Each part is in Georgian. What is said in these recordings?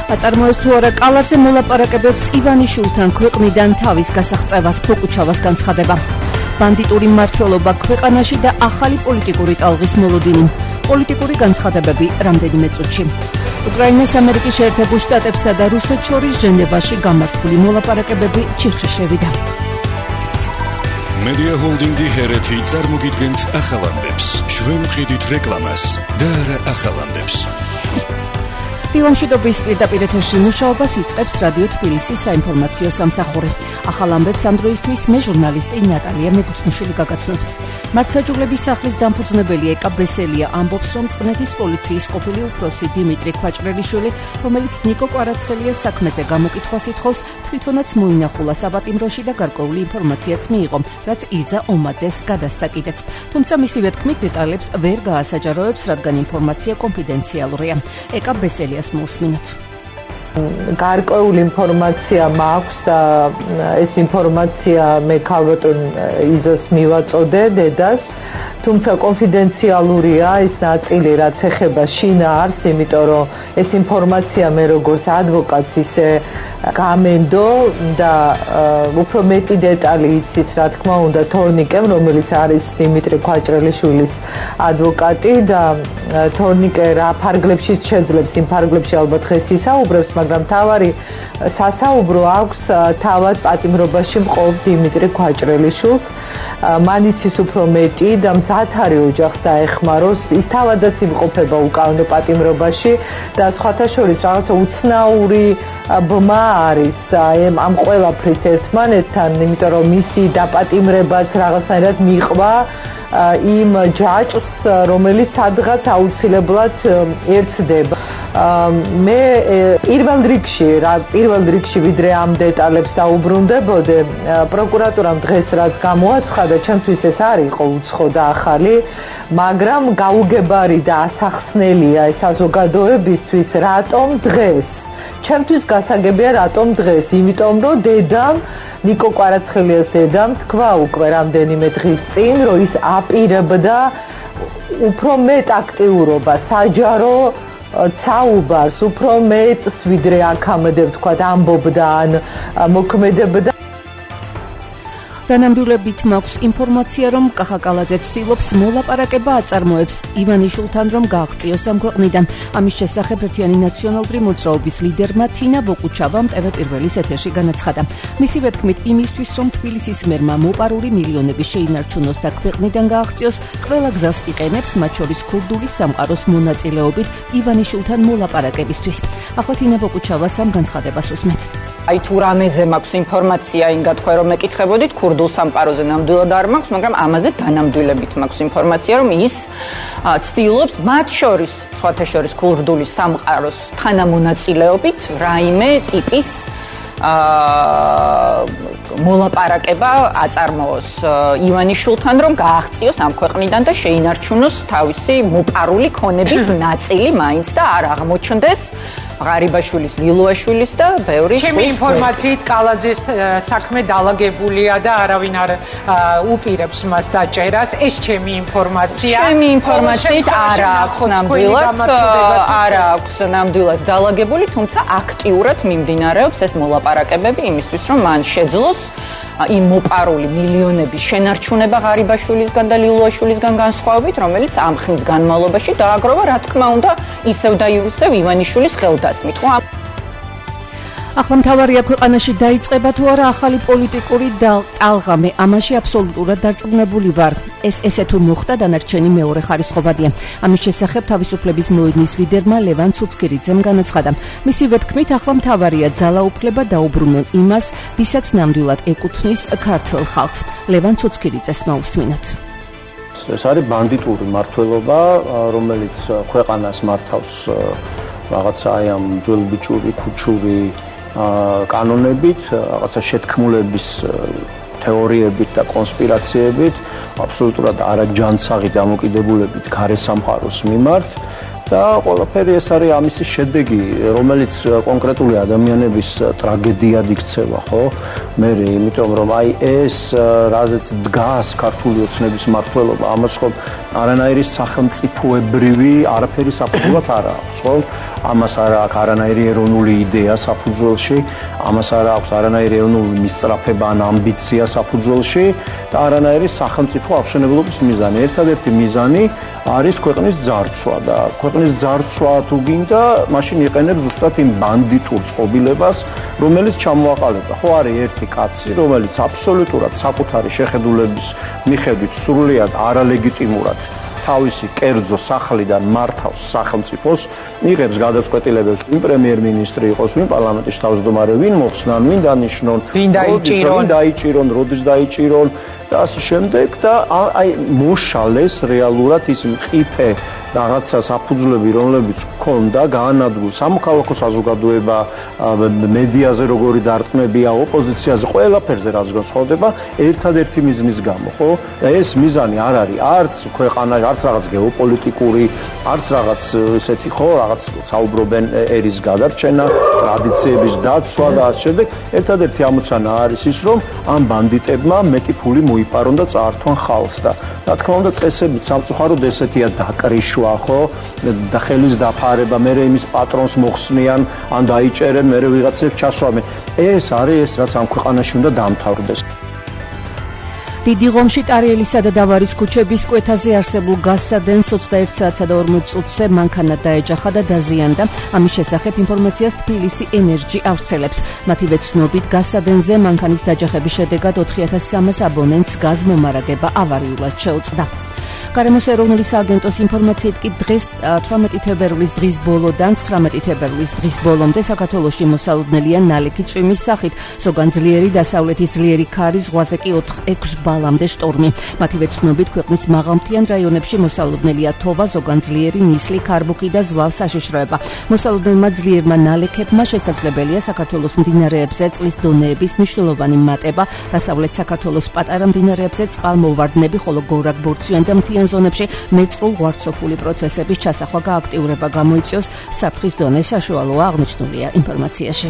აწარმოებს თუ არა კალაძე მოლაპარაკებებს ივანიშვილთან ქვეყნიდან თავის გასაღწევად ბოკუჩავას განცხადება. ბანდიტური მმართველობა ქვეყანაში და ახალი პოლიტიკური ტალღის მოლოდინი. პოლიტიკური განცხადებები რამდენიმე წუთში. უკრაინას ამერიკის შეერთებულ შტატებსა და რუსეთს შორის ჟენევაში გამართული მოლაპარაკებები ჩიხში შევიდა. Media Holding-ი ჰერეთი წარმოგიდგენთ ახალამდებს. ჩვენ ვყიდით რეკლამას და არა ახალამდებს. დილამშვიდობის პირდაპირ ეთერში მუშაობას იწყებს რადიო თბილისის საინფორმაციო სამსახური. ახალ ამბებს ამ დროისთვის მე ჟურნალისტი ნატალია მეკუთვნიშვილი გაგაცნოთ. მართლმსაჯულების სახლის დამფუძნებელი ეკა ბესელია ამბობს, რომ წყნეთის პოლიციის ყოფილი უფროსი დიმიტრი ქვაჭრელიშვილი, რომელიც ნიკო კვარაცხელიას საქმეზე გამოკითხვას ითხოვს, თვითონაც მოინახულა საპატიმროში და გარკვეული ინფორმაციაც მიიღო, რაც იზა ომაძეს გადასცა კიდეც. თუმცა მისივე თქმით დეტალებს ვერ გაასაჯაროებს, რადგან ინფორმაცია კონფიდენციალურია. ეკა ბესელიას მოусმინოთ. გარკვეული ინფორმაცია მაქვს და ეს ინფორმაცია მე ქალბატონ იზას მივაწოდე დედას, თუმცა კონფიდენციალურია ეს ნაწილი, რაც ეხება შინაარს, იმიტომ რომ ეს ინფორმაცია მე როგორც ადვოკატს ისე გამენდო და უფრო მეტი დეტალი იცის, რა თქმა უნდა, თორნიკემ, რომელიც არის დიმიტრი ქვაჭრელიშვილის ადვოკატი და თორნიკე რა ფარგლებში შეძლებს, იმ ფარგლებში ალბათ ხეს ისაუბრებს, მაგრამ თავარი სასაუბრო აქვს თავად პატიმრობაში მყოფ დიმიტრი ქვაჭრელიშვილს. მან იცის უფრო მეტი და მზად არის ოჯახს დაეხმაროს, ის თავადაც იმყოფება უკანონო პატიმრობაში და სხვათა შორის რაღაცა უცნაური ბმა არის ამ ყველაფრის ერთმანეთთან, იმიტომ რომ მისი დაპატიმრებაც რაღაცნაირად მიყვა იმ ჯაჭვს, რომელიც სადღაც აუცილებლად ერთდება. მე პირველ რიგში ვიდრე ამ დეტალებს დაუბრუნდებოდე, პროკურატურამ დღეს რაც გამოაცხადა, ჩემთვის ეს არ იყო უცხო და ახალი, მაგრამ გაუგებარი და ასახსნელია ეს საზოგადოებისთვის, რატომ დღეს. ჩემთვის გასაგებია რატომ დღეს, იმიტომ რომ დედამ ნიკო კვარაცხელიას დედამ თქვა უკვე რამდენიმე დღის წინ, რომ ის აპირებდა უფრო მეტ აქტიურობა, საჯარო საუბარს, უფრო მეტს ვიდრე აქამდე ვთქვათ ამბობდა ან მოქმედებდა. დანამდვილებით მაქვს ინფორმაცია, რომ კახა კალაძე ცდილობს მოლაპარაკება აწარმოებს ივანიშვილთან, რომ გააღწიოს ამ ქვეყნიდან. ამის შესახებ ერთიანი ნაციონალური მოძრაობის ლიდერმა თინა ბოკუჩავამ ტv1-ის ეთერში განაცხადა. მისივე თქმით, იმისთვის, რომ თბილისის მერმა მოპარული მილიონები შეინარჩუნოს და ქვეყნიდან გააღწიოს, ყველა გზას იყენებს, მათ შორის ქურდული სამყაროს მონაწილეობით ივანიშვილთან მოლაპარაკებისთვის. ახლა თინა ბოკუჩავას ამ განცხადებას უსმენთ. აი თუ რამეზე მაქვს ინფორმაცია, ინგა თქვენ რომ მეკითხებოდით, ქურდულ სამყაროზე ნამდვილად არ მაქვს, მაგრამ ამაზე დანამდვილებით მაქვს ინფორმაცია, რომ ის ცდილობს მათ შორის, სხვათა შორის ქურდული სამყაროს თანამონაწილეობით რაიმე ტიპის მოლაპარაკება აწარმოოს ივანიშვილთან, რომ გააღწიოს ამ ქვეყნიდან და შეინარჩუნოს თავისი მოპარული ქონების ნაწილი მაინც და არ აღმოჩნდეს ღარიბაშვილის, ლილუაშვილის და ბევრი სხვის. ჩემი ინფორმაციით კალაძეს საქმე დაალაგებულია და არავინ არ უპირებს მას დაჭერას. ეს ჩემი ინფორმაცია. ჩემი ინფორმაციით არ აქვს ნამდვილად დაალაგებული, თუმცა აქტიურად მიმდინარეობს ეს მოლაპარაკებები იმისთვის, რომ მან შეძლოს იმ მოპარული მილიონების შენარჩუნება ღარიბაშვილისგან და ლილუაშვილისგან განსხვავებით, რომელიც ამ ხნის განმავლობაში დააგროვა, რა თქმა უნდა, ისევ და ისევ ივანიშვილის ხელდასმით. ახლა მთავარია ქვეყანაში დაიწყება თუ არა ახალი პოლიტიკური ტალღა. მე ამაში აბსოლუტურად დარწმუნებული ვარ. ესე თუ მოხდა, დანარჩენი მეორე ხარისხოვადია. ამის შესახებ თავისუფლების მოედნის ლიდერმა ლევან ცუცქირიძემ განაცხადა. მისივე თქმით, ახლა მთავარია ძალაუფლება დაუბრუნონ იმას, ვისაც ნამდვილად ეკუთვნის ქართველ ხალხს. ლევან ცუცქირიძეს მოусმინოთ. ეს არის ბანდიტური მმართველობა, რომელიც ქვეყანას მართავს რაღაცა აი ამ ძველბიჭური ქუჩური კანონებით, რაღაცა შეთქმულების თეორიებით და კონსპირაციებით, აბსოლუტურად არაჯანსაღი დამოკიდებულებით გარე სამყაროს მიმართ და ყველაფერი ეს არის ამისი შედეგი, რომელიც კონკრეტული ადამიანების ტრაგედიად იქცევა, ხო? მე იმიტომ რომ აი ეს რაზეც დგას ქართული ოცნების მმართველობა, ამას ხომ არანაირი სახელმწიფოებრივი არაფერი საფუძვლად არ აქვს, ხო? ამას არ აქვს არანაირი ეროვნული იდეა საფუძველში, ამას არ აქვს არანაირი ეროვნული მისწრაფება ან ამბიცია საფუძველში და არანაირი სახელმწიფო აღშენებლობის მიზანი. ერთადერთი მიზანი არის ქვეყნის ძარცვა და ქვეყნის ძარცვა თუ გინდა, მაშინ იყენებს ზუსტად იმ ბანდიტურ წყობილებას, რომელიც ჩამოაყალიბა. ხო არის ერთი კაცი, რომელიც აბსოლუტურად საკუთარი შეხედულების მიხედვით სრულიად არალეგიტიმურად თავისი კერძო სახლიდან მართავს სახელმწიფოს, იღებს გადაწყვეტილებებს, ვინ პრემიერ-მინისტრი იყოს, ვინ პარლამენტის თავმჯდომარე, ვინ მოხსნან, ვინ დანიშნონ, ვინ დაიჭირონ, როდის დაიჭირონ და ასე შემდეგ და აი მოშალეს რეალურად ის მყიფე რაღაცა საფუძვლები, რომლებიც ჰქონდა გაანადგურა სამოქალაქო საზოგადოება, მედიაზე როგორი დარტყმებია, ოპოზიციაზე, ყველაფერზე რაც განსხვავდება, ერთადერთი მიზნის გამო, ხო? და ეს მიზანი არ არის არც ქვეყანაში, არც რაღაც გეოპოლიტიკური, არც რაღაც ესეთი, ხო, რაღაც საუბრობენ ერის გადარჩენა, ტრადიციების დაცვა და ასე შემდეგ. ერთადერთი ამოცანა არის ის, რომ ამ ბანდიტებმა მეტი ფული მოიპარონ და წაართვან ხალხს და რა თქმა უნდა წესებით სამწუხაროდ ესეთია დაკრიშვა, ხო? და ხელის დაფარება, მერე იმის პატრონს მოხსნიან, ან დაიჭერენ, მერე ვიღაცებს ჩასვამენ. ეს არის ეს, რაც ამ ქვეყანაში უნდა დამთავრდეს. დიდი ღომში ტარიელისა და დავარის ქუჩების კვეთაზე არსებულ გაზსადენს 21 საათსა და 40 წუთზე მანქანა დაეჯახა და დაზიანდა. ამის შესახებ ინფორმაციას თბილისი ენერჯი ავრცელებს. მათივე ცნობით გაზსადენზე მანქანის დაჯახების შედეგად 4300 აბონენტს გაზმომარაგება ავარიულად შეუწყდა. გარემოს ეროვნული სააგენტოს ინფორმაციით კი დღეს 18 თებერვლის დღის ბოლოდან 19 თებერვლის დღის ბოლომდე საქართველოში მოსალოდნელია ნალექი წვიმის სახით, ზოგან ძლიერი დასავლეთის ძლიერი ქარი, ზღვაზე კი 4-6 ბალამდე შტორმი. მათივე ცნობით ქვეყნის მაღალმთიან რაიონებში მოსალოდნელია თოვა, ზოგან ძლიერი ნისლი, ქარბუქი და ზვალ საშიშროება. მოსალოდნელმა ძლიერმა ნალექებმა შესაძლებელია საქართველოს მდინარეებზე წყლის დონეების მნიშვნელოვანი მატება, დასავლეთ საქართველოს პატარა მდინარეებზე წყალმოვარდნები, ხოლო გორაკ-ბორცვიან და მთიან ზონებში მეწყრულ ღვარცოფული პროცესების ჩასახვა გააქტიურება გამოიწვიოს, საფრთხის დონე საშუალოა აღნიშნულია ინფორმაციაში.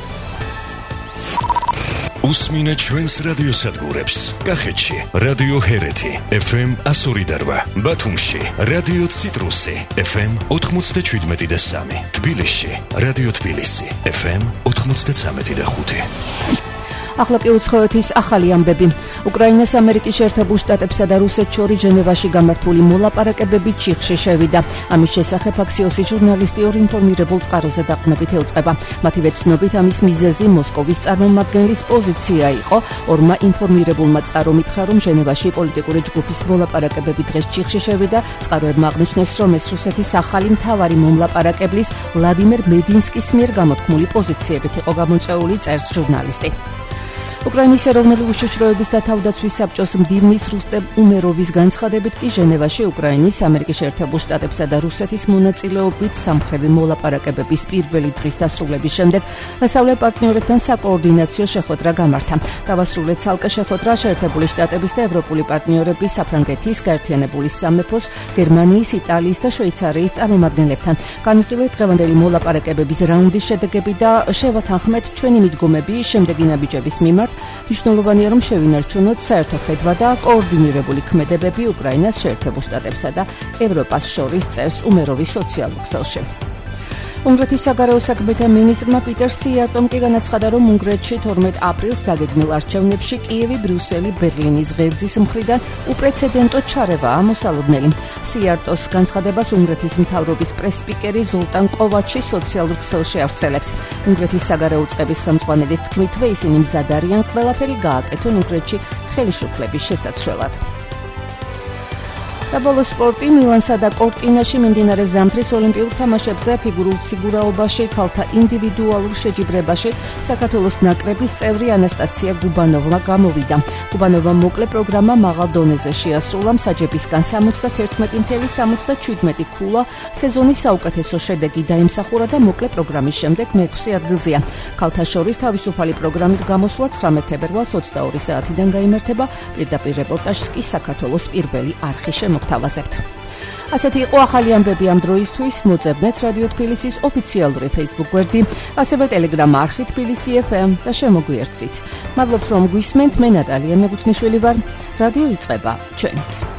უსმინეთ ჩვენს რადიოსადგურებს. კახეთში რადიო ჰერეთი FM 102.8, ბათუმში რადიო ციტრუსი FM 97.3, თბილისში რადიო თბილისი FM 93.5. ახლა კი უცხოეთის ახალი ამბები. უკრაინას ამერიკის შეერთებულ შტატებსა და რუსეთს შორის ჟენევაში გამართული მოლაპარაკებები ჩიხში შევიდა. ამის შესახებ აქსიოსი ჟურნალისტი ორ ინფორმირებულ წყაროზე დაყრდნობით ეუწყება. მათივე ცნობით ამის მიზეზი მოსკოვის წარმომადგენლის პოზიცია იყო. ორმა ინფორმირებულმა წყარო მითხრა, რომ ჟენევაში პოლიტიკური ჯგუფის მოლაპარაკებები დღეს ჩიხში შევიდა. წყაროებმა აღნიშნეს, რომ ეს რუსეთის ახალი მთავარი მომლაპარაკებლის ვლადიმერ მედინსკის მიერ გამოთქმული პოზიციებით იყო გამოწვეული, წერს ჟურნალისტი. უკრაინის ეროვნული უშიშროების და თავდაცვის საბჭოს მდივნის რუსტემ უმეროვის განცხადებით კი ჟენევაში უკრაინის, ამერიკის შეერთებულ შტატებსა და რუსეთის მონაწილეობით სამხრები მოლაპარაკებების პირველი დღის დასრულების შემდეგ დასავლეთ პარტნიორებთან საკოორდინაციო შეხვედრა გამართა. დავასრულეთ ცალკე შეხვედრა შეერთებული შტატების და ევროპული პარტნიორების, საფრანგეთის, გაერთიანებული სამეფოს, გერმანიის, იტალიის და შვეიცარიის წარმომადგენლებთან. განვიხილეთ დღევანდელი მოლაპარაკებების რაუნდის შედეგები და შევათანხმეთ ჩვენი მიდგომები შემდეგი ნაბიჯების მიმართ. მნიშვნელოვანია, რომ შევინარჩუნოთ საერთო ხედვა და კოორდინირებული ქმედებები უკრაინას, შეერთებულ შტატებსა და ევროპას შორის, წერს უმეროვის სოციალურ ქსელში. უნგრეთის საგარეო საქმეთა მინისტრმა პიტერ სიარტომ კი განაცხადა, რომ უნგრეთში 12 აპრილს დაგეგმილ არჩევნებში კიევი, ბრიუსელი, ბერლინის ღერძის მხრიდან უპრეცედენტო ჩარევაა მოსალოდნელი. სიარტოს განცხადებას უნგრეთის მთავრობის პრეს-სპიკერი ზოლტან კოვაჩი სოციალურ ქსელში ავრცელებს. უნგრეთის საგარეო წყების ხელმძღვანელის თქმითვე ისინი მზად არიან ყველაფერი გააკეთონ უნგრეთში ხელისუფლების შესაცვლელად. და ბოლოს სპორტი. მილანსა და კორტინაში მიმდინარე ზამთრის ოლიმპიურ თამაშებზე ფიგურულ სიგურაობაში ქალთა ინდივიდუალურ შეჯიბრებაში საქართველოს ნაკრების წევრი ანასტაცია გუბანოვმა გამოვიდა. გუბანოვამ მოკლე პროგრამა მაღალ დონეზე შეასრულა, მსაჯებისგან 71.77 ქულა სეზონის საუკეთესო შედეგი დაიმსახურა და მოკლე პროგრამის შემდეგ მე-6 ადგილზეა. ქალთა შორის თავისუფალი პროგრამით გამოსვლა 19 თებერვალს 22 საათიდან გაიმართება. პირდაპირ რეპორტაჟს კი საქართველოს პირველი არხი მოგთავაზებთ. ასეთი იყო ახალი ამბები ამ დროისთვის. მოწებნეთ რადიო თბილისის ოფიციალური Facebook გვერდი, ასევე Telegram არხი თბილისი FM და შემოგვიერთდით. მადლობთ რომ გვისმენთ. მე ნატალია მეგუთნიშვილი ვარ. რადიო იწყება ჩვენით.